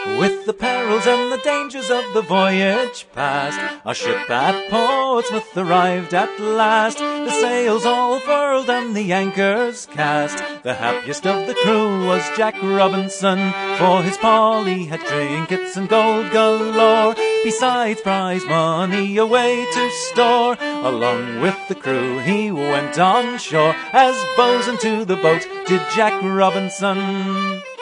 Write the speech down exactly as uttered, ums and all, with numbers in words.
With the perils and the dangers of the voyage past, our ship at Portsmouth arrived at last. The sails all furled and the anchors cast. The happiest of the crew was Jack Robinson, for his Polly had trinkets and gold galore, besides prize money away to store. Along with the crew he went on shore, as bosun to the boat did Jack Robinson.